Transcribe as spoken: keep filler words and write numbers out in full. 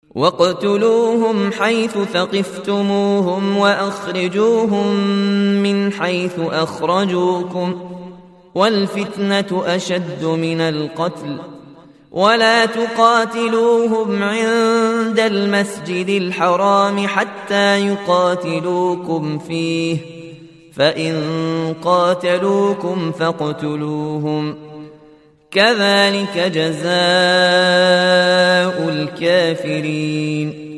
واقتلوهم حيث ثقفتموهم وأخرجوهم من حيث أخرجوكم والفتنة أشد من القتل ولا تقاتلوهم عند المسجد الحرام حتى يقاتلوكم فيه فإن قاتلوكم فاقتلوهم كذلك جزاء الكافرين